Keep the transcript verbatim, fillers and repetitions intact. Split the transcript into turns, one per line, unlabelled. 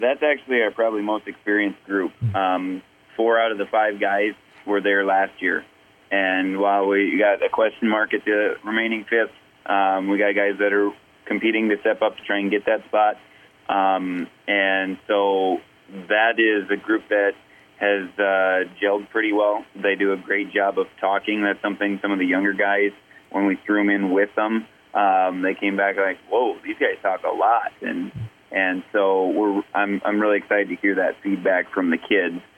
That's actually our probably most experienced group. Um, four out of the five guys were there last year. And while we got a question mark at the remaining fifth, um, we got guys that are competing to step up to try and get that spot. Um, and so that is a group that has uh, gelled pretty well. They do a great job of talking. That's something some of the younger guys, when we threw them in with them, um, they came back like, whoa, these guys talk a lot. And and so we're I'm I'm really excited to hear that feedback from the kids.